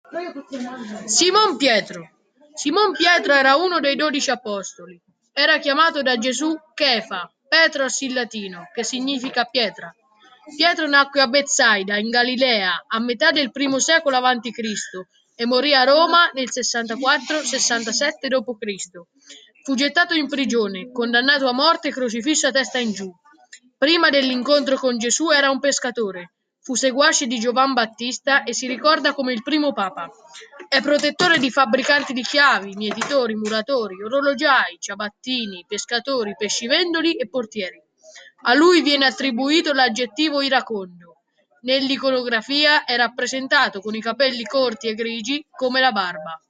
Simon Pietro. Simon Pietro era uno dei 12 apostoli. Era chiamato da Gesù Chefa, Petros in latino, che significa pietra. Pietro nacque a Betsaida, in Galilea, a metà del I secolo a.C. e morì a Roma nel 64-67 d.C. Fu gettato in prigione, condannato a morte e crocifisso a testa in giù. Prima dell'incontro con Gesù era un pescatore. Fu seguace di Giovan Battista e si ricorda come il primo papa. È protettore di fabbricanti di chiavi, mietitori, muratori, orologiai, ciabattini, pescatori, pescivendoli e portieri. A lui viene attribuito l'aggettivo iracondo. Nell'iconografia è rappresentato con i capelli corti e grigi come la barba.